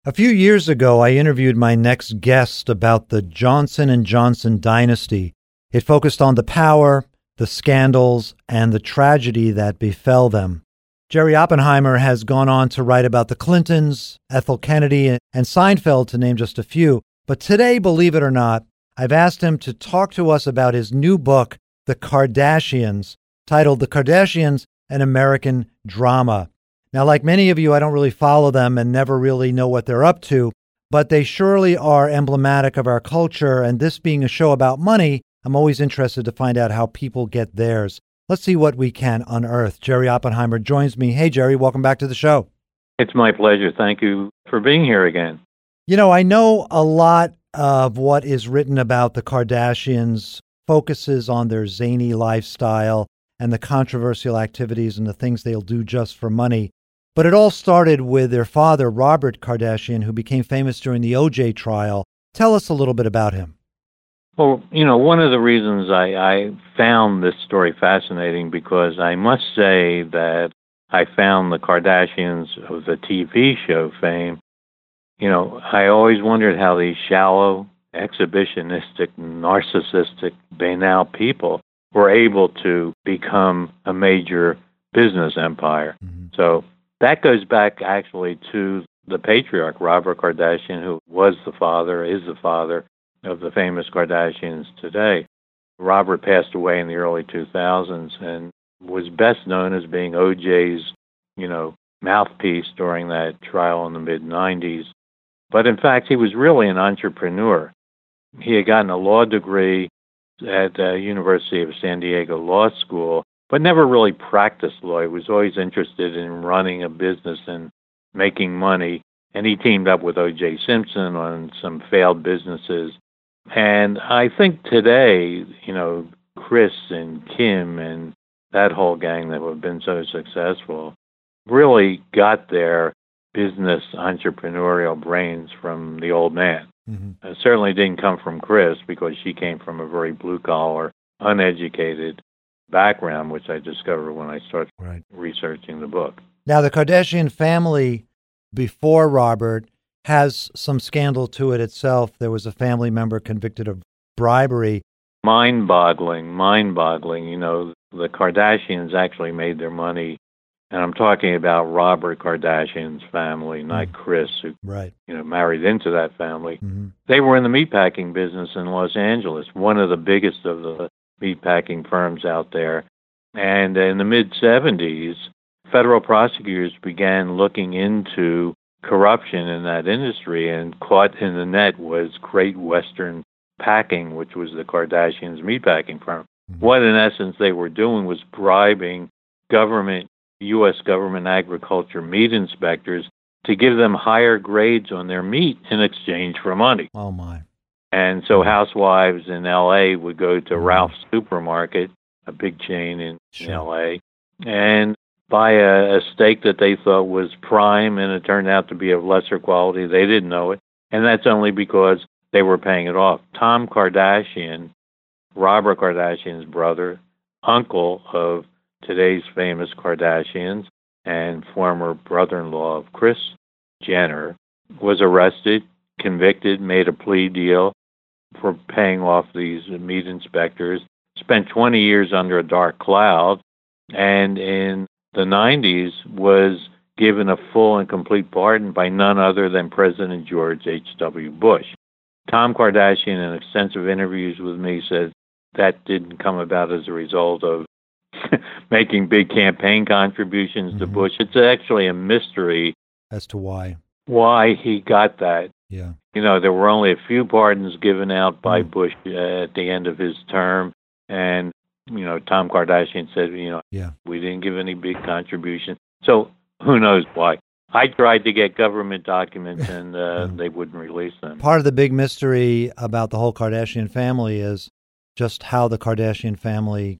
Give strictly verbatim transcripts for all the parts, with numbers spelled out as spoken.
A few years ago, I interviewed my next guest about the Johnson and Johnson dynasty. It focused on the power, the scandals, and the tragedy that befell them. Jerry Oppenheimer has gone on to write about the Clintons, Ethel Kennedy, and Seinfeld, to name just a few. But today, believe it or not, I've asked him to talk to us about his new book, The Kardashians, titled The Kardashians, An American Drama. Now, like many of you, I don't really follow them and never really know what they're up to, but they surely are emblematic of our culture, and this being a show about money, I'm always interested to find out how people get theirs. Let's see what we can unearth. Jerry Oppenheimer joins me. Hey, Jerry, welcome back to the show. It's my pleasure. Thank you for being here again. You know, I know a lot of what is written about the Kardashians focuses on their zany lifestyle and the controversial activities and the things they'll do just for money. But it all started with their father, Robert Kardashian, who became famous during the O J trial. Tell us a little bit about him. Well, you know, one of the reasons I, I found this story fascinating because I must say that I found the Kardashians of the T V show fame. You know, I always wondered how these shallow, exhibitionistic, narcissistic, banal people were able to become a major business empire. Mm-hmm. So that goes back actually to the patriarch, Robert Kardashian, who was the father, is the father of the famous Kardashians today. Robert passed away in the early two thousands and was best known as being O J's, you know, mouthpiece during that trial in the mid nineties. But in fact, he was really an entrepreneur. He had gotten a law degree at the University of San Diego Law School, but never really practiced law. He was always interested in running a business and making money. And he teamed up with O J Simpson on some failed businesses. And I think today, you know, Kris and Kim and that whole gang that have been so successful really got their business entrepreneurial brains from the old man. Mm-hmm. It certainly didn't come from Kris because she came from a very blue-collar, uneducated background, which I discovered when I started right. researching the book. Now, the Kardashian family before Robert has some scandal to it itself. There was a family member convicted of bribery. Mind-boggling, mind-boggling. You know, the Kardashians actually made their money, and I'm talking about Robert Kardashian's family, not mm-hmm. Kris, who right. you know married into that family. Mm-hmm. They were in the meatpacking business in Los Angeles, one of the biggest of the meatpacking firms out there. And in the mid-seventies, federal prosecutors began looking into corruption in that industry, and caught in the net was Great Western Packing, which was the Kardashians' meatpacking firm. Mm-hmm. What, in essence, they were doing was bribing government, U S government agriculture meat inspectors to give them higher grades on their meat in exchange for money. Oh, my. And so housewives in L A would go to Ralph's Supermarket, a big chain in sure. L A, and buy a, a steak that they thought was prime, and it turned out to be of lesser quality. They didn't know it, and that's only because they were paying it off. Tom Kardashian, Robert Kardashian's brother, uncle of today's famous Kardashians, and former brother-in-law of Kris Jenner, was arrested, convicted, made a plea deal for paying off these meat inspectors, spent twenty years under a dark cloud, and in the nineties was given a full and complete pardon by none other than President George H W Bush. Tom Kardashian, in extensive interviews with me, said that didn't come about as a result of making big campaign contributions mm-hmm. to Bush. It's actually a mystery as to why. Why he got that. Yeah. You know, there were only a few pardons given out by mm. Bush uh, at the end of his term, and you know, Tom Kardashian said, you know, yeah. we didn't give any big contribution. So who knows why? I tried to get government documents, and uh, yeah. they wouldn't release them. Part of the big mystery about the whole Kardashian family is just how the Kardashian family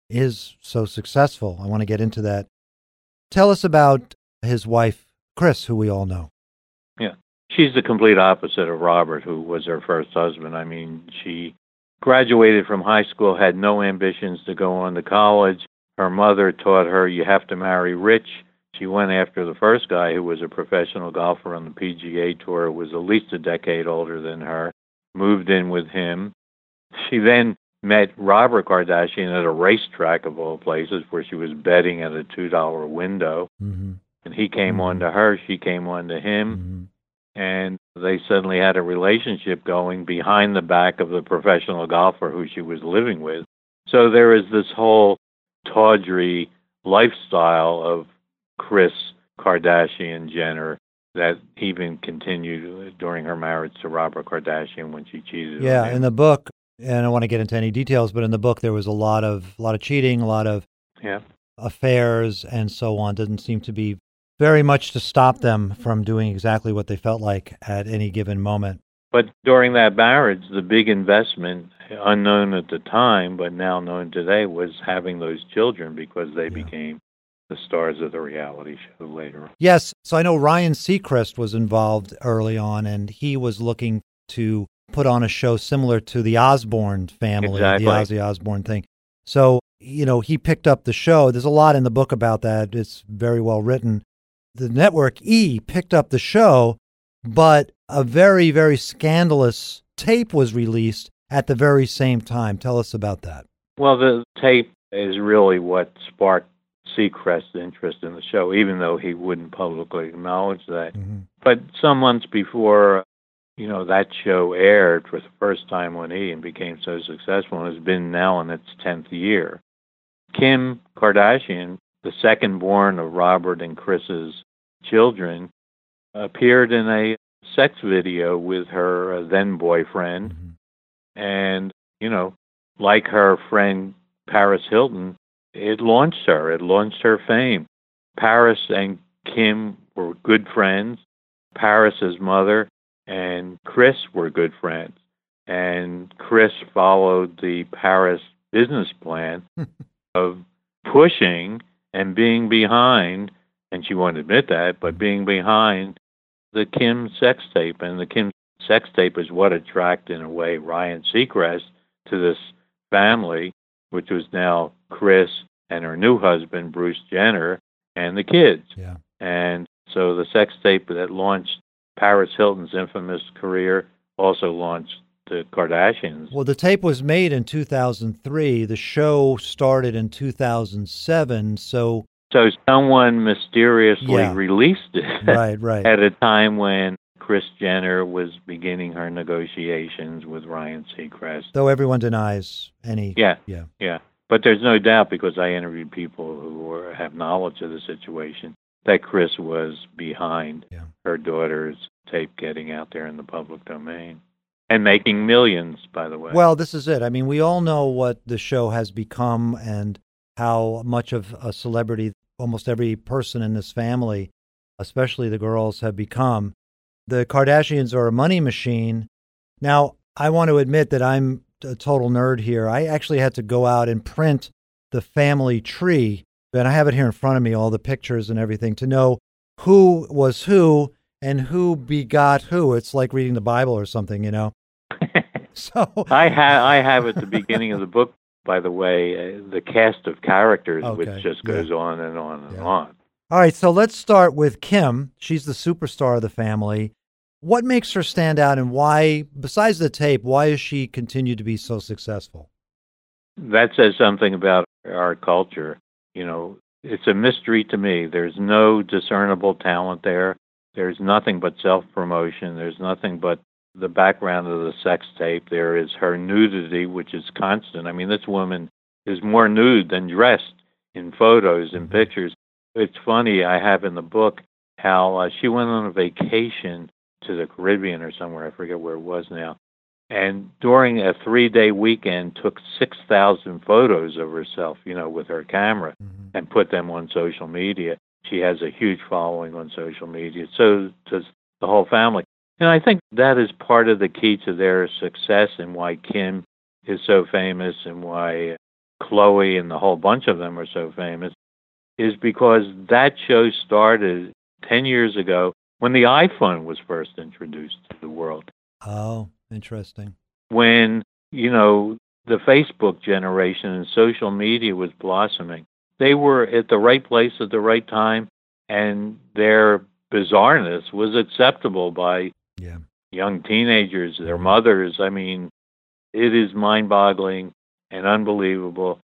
is so successful. I want to get into that. Tell us about his wife, Kris, who we all know. Yeah. She's the complete opposite of Robert, who was her first husband. I mean, she graduated from high school, had no ambitions to go on to college. Her mother taught her you have to marry rich. She went after the first guy who was a professional golfer on the P G A Tour, was at least a decade older than her, moved in with him. She then met Robert Kardashian at a racetrack of all places where she was betting at a two dollar window. Mm-hmm. And he came mm-hmm. on to her, she came on to him. Mm-hmm. And they suddenly had a relationship going behind the back of the professional golfer who she was living with. So there is this whole tawdry lifestyle of Kris Kardashian Jenner that even continued during her marriage to Robert Kardashian when she cheated yeah, on him. In the book, and I don't want to get into any details, but in the book there was a lot of a lot of cheating, a lot of yeah. affairs, and so on. Doesn't seem to be very much to stop them from doing exactly what they felt like at any given moment. But during that marriage, the big investment, unknown at the time, but now known today, was having those children because they yeah. became the stars of the reality show later. Yes. So I know Ryan Seacrest was involved early on, and he was looking to put on a show similar to the Osbourne family, exactly. the Ozzy Osbourne thing. So, you know, he picked up the show. There's a lot in the book about that. It's very well written. The network E picked up the show, but a very, very scandalous tape was released at the very same time. Tell us about that. Well, the tape is really what sparked Seacrest's interest in the show, even though he wouldn't publicly acknowledge that. Mm-hmm. But some months before, you know, that show aired for the first time on E and became so successful, and has been now in its tenth year. Kim Kardashian, the second born of Robert and Kris's children, appeared in a sex video with her then boyfriend. Mm-hmm. And, you know, like her friend Paris Hilton, it launched her. It launched her fame. Paris and Kim were good friends. Paris's mother and Kris were good friends. And Kris followed the Paris business plan of pushing and being behind, and she won't admit that, but being behind the Kim sex tape. And the Kim sex tape is what attracted, in a way, Ryan Seacrest to this family, which was now Kris and her new husband, Bruce Jenner, and the kids. Yeah. And so the sex tape that launched Paris Hilton's infamous career also launched the Kardashians. Well, the tape was made in two thousand three. The show started in two thousand seven, so... So someone mysteriously yeah. released it right, right. at a time when Kris Jenner was beginning her negotiations with Ryan Seacrest. Though everyone denies any... Yeah, yeah, yeah. But there's no doubt, because I interviewed people who were, have knowledge of the situation, that Kris was behind yeah. her daughter's tape getting out there in the public domain. And making millions, by the way. Well, this is it. I mean, we all know what the show has become and how much of a celebrity almost every person in this family, especially the girls, have become. The Kardashians are a money machine. Now, I want to admit that I'm a total nerd here. I actually had to go out and print the family tree, and I have it here in front of me, all the pictures and everything, to know who was who and who begot who. It's like reading the Bible or something, you know. So I have I have at the beginning of the book, by the way, uh, the cast of characters, okay. which just goes yeah. on and on and yeah. on. All right, so let's start with Kim. She's the superstar of the family. What makes her stand out, and why, besides the tape, why has she continued to be so successful? That says something about our culture. You know, it's a mystery to me. There's no discernible talent there. There's nothing but self-promotion. There's nothing but the background of the sex tape. There is her nudity, which is constant. I mean, this woman is more nude than dressed in photos and pictures. It's funny, I have in the book how uh, she went on a vacation to the Caribbean or somewhere, I forget where it was now, and during a three-day weekend took six thousand photos of herself, you know, with her camera, mm-hmm. and put them on social media. She has a huge following on social media. So does the whole family. And I think that is part of the key to their success and why Kim is so famous and why Khloe and the whole bunch of them are so famous, is because that show started ten years ago when the iPhone was first introduced to the world. Oh, interesting. When, you know, the Facebook generation and social media was blossoming. They were at the right place at the right time, and their bizarreness was acceptable by Yeah. young teenagers, their mothers. I mean, it is mind-boggling and unbelievable,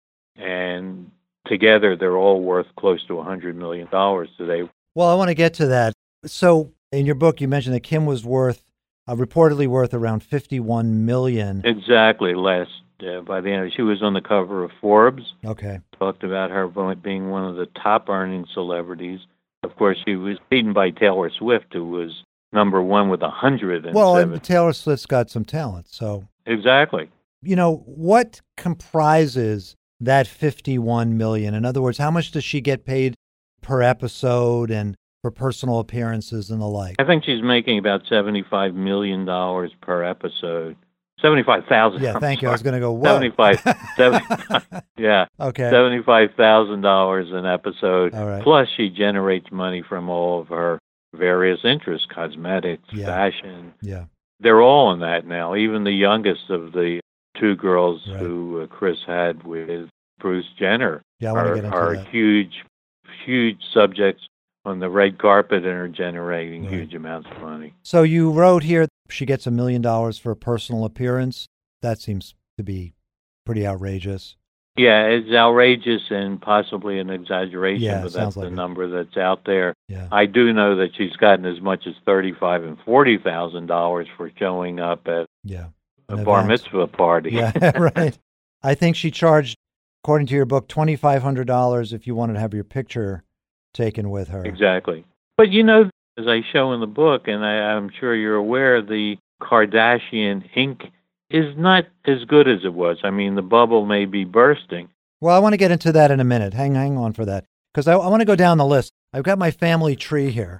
and together they're all worth close to one hundred million dollars today. Well, I want to get to that. So in your book, you mentioned that Kim was worth, uh, reportedly worth around fifty-one million dollars. Exactly. Last, uh, by the end, she was on the cover of Forbes. Okay. Talked about her being one of the top earning celebrities. Of course, she was beaten by Taylor Swift, who was number one with one hundred seven. Well, and Taylor Swift's got some talent, so. Exactly. You know, what comprises that fifty-one million dollars? In other words, how much does she get paid per episode and for personal appearances and the like? I think she's making about seventy-five million dollars per episode. seventy-five thousand dollars. Yeah, thank I'm you. sorry. I was going to go, whoa. seventy-five, seventy-five yeah. Okay. seventy-five thousand dollars an episode. All right. Plus, she generates money from all of her various interests, cosmetics, Yeah. fashion. Yeah. They're all in that now. Even the youngest of the two girls Right. who uh, Chris had with Bruce Jenner Yeah, I want to are, get into are that. huge, huge subjects on the red carpet and are generating Right. huge amounts of money. So you wrote here she gets a million dollars for a personal appearance. That seems to be pretty outrageous. Yeah, it's outrageous and possibly an exaggeration, Yeah, but it that's sounds the like it. number that's out there. Yeah. I do know that she's gotten as much as thirty-five and forty thousand dollars for showing up at Yeah. a An bar event. mitzvah party. Yeah, right. I think she charged, according to your book, twenty-five hundred dollars if you wanted to have your picture taken with her. Exactly. But you know, as I show in the book, and I, I'm sure you're aware, the Kardashian Incorporated is not as good as it was. I mean, the bubble may be bursting. Well, I want to get into that in a minute. Hang, hang on for that. Because I, I want to go down the list. I've got my family tree here.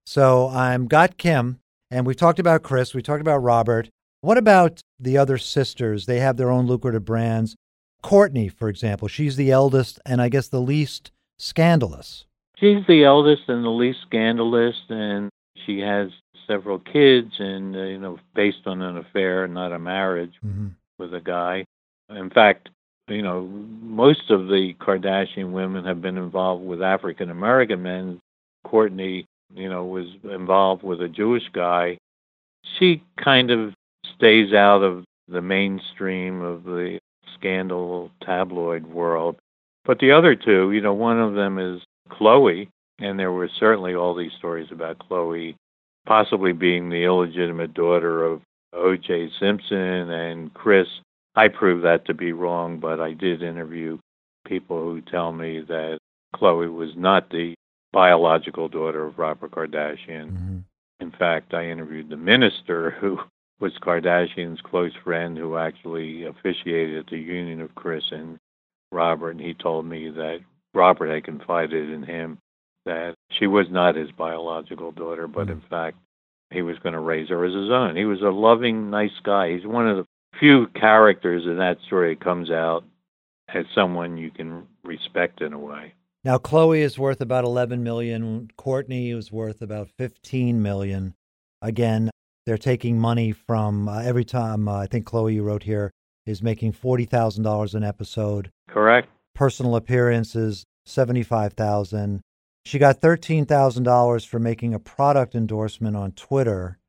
So I've got Kim, and we've talked about Chris. We talked about Robert. What about the other sisters? They have their own lucrative brands. Kourtney, for example, she's the eldest and I guess the least scandalous. She's the eldest and the least scandalous, and she has several kids, and uh, you know, based on an affair, not a marriage, Mm-hmm. with a guy. In fact, you know, most of the Kardashian women have been involved with African American men. Kourtney, you know, was involved with a Jewish guy. She kind of stays out of the mainstream of the scandal tabloid world. But the other two, you know, one of them is Khloe, and there were certainly all these stories about Khloe possibly being the illegitimate daughter of O J Simpson and Chris. I proved that to be wrong, but I did interview people who tell me that Khloe was not the biological daughter of Robert Kardashian. Mm-hmm. In fact, I interviewed the minister who was Kardashian's close friend who actually officiated at the union of Chris and Robert, and he told me that Robert had confided in him that she was not his biological daughter, but in fact, he was going to raise her as his own. He was a loving, nice guy. He's one of the few characters in that story that comes out as someone you can respect in a way. Now, Khloe is worth about eleven million dollars. Kourtney is worth about fifteen million dollars. Again, they're taking money from uh, every time, uh, I think Khloe, you wrote here, is making forty thousand dollars an episode. Correct. Personal appearances, seventy-five thousand dollars. She got thirteen thousand dollars for making a product endorsement on Twitter.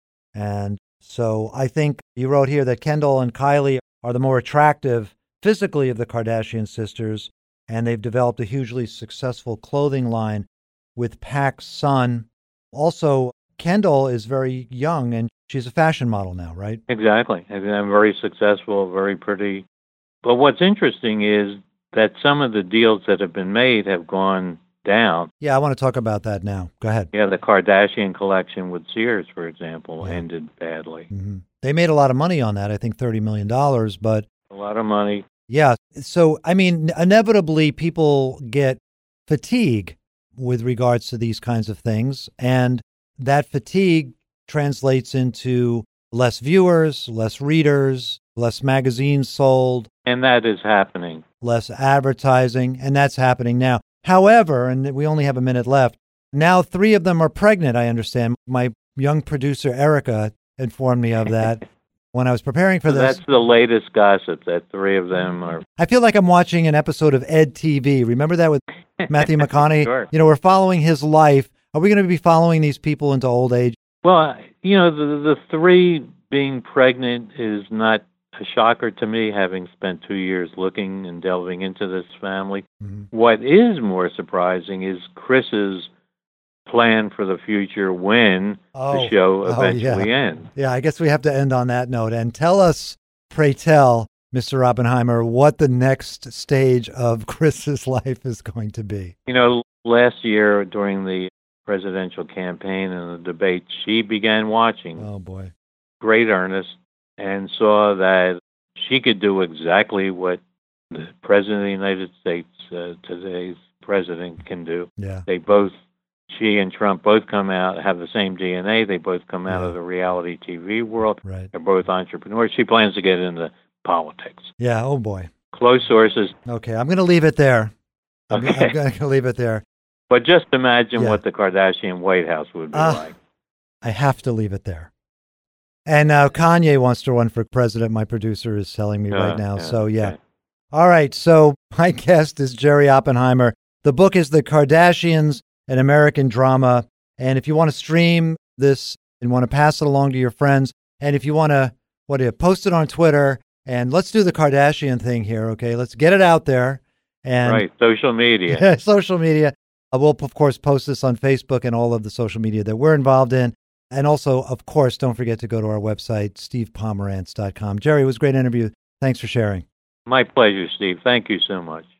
And so I think you wrote here that Kendall and Kylie are the more attractive physically of the Kardashian sisters, and they've developed a hugely successful clothing line with PacSun. Also, Kendall is very young, and she's a fashion model now, right? Exactly. I mean, I'm very successful, very pretty. But what's interesting is that some of the deals that have been made have gone down. Yeah, I want to talk about that now. Go ahead. Yeah, the Kardashian collection with Sears, for example, Yeah. ended badly. Mm-hmm. They made a lot of money on that, I think thirty million dollars, but A lot of money. yeah. So, I mean, inevitably people get fatigue with regards to these kinds of things, and that fatigue translates into less viewers, less readers, less magazines sold, And that is happening. less advertising, and that's happening now. However, and we only have a minute left, now three of them are pregnant, I understand. My young producer, Erica, informed me of that when I was preparing for So this. that's the latest gossip, that three of them are... I feel like I'm watching an episode of Ed T V. Remember that with Matthew McConaughey. Sure. You know, we're following his life. Are we going to be following these people into old age? Well, you know, the the three being pregnant is not a shocker to me, having spent two years looking and delving into this family. Mm-hmm. What is more surprising is Chris's plan for the future when oh, the show eventually oh, yeah. ends. Yeah, I guess we have to end on that note. And tell us, pray tell, Mister Oppenheimer, what the next stage of Chris's life is going to be. You know, last year during the presidential campaign and the debate, she began watching. Oh, boy. Great earnest, and saw that she could do exactly what the President of the United States, uh, today's president, can do. Yeah. They both, she and Trump both come out, have the same D N A. They both come out yeah. of the reality T V world. Right. They're both entrepreneurs. She plans to get into politics. Yeah, oh boy. Close sources. Okay, I'm going to leave it there. I'm, okay. I'm going to leave it there. But just imagine yeah. what the Kardashian White House would be uh, like. I have to leave it there. And uh, Kanye wants to run for president. My producer is telling me uh, right now. Yeah, so, yeah. Okay. All right. So my guest is Jerry Oppenheimer. The book is The Kardashians, an American Drama. And if you want to stream this and want to pass it along to your friends, and if you want to, what do you, post it on Twitter, and let's do the Kardashian thing here, okay? Let's get it out there. And right. Social media. Yeah, social media. Uh, we'll, of course, post this on Facebook and all of the social media that we're involved in. And also, of course, don't forget to go to our website, steve pomerantz dot com. Jerry, it was a great interview. Thanks for sharing. My pleasure, Steve. Thank you so much.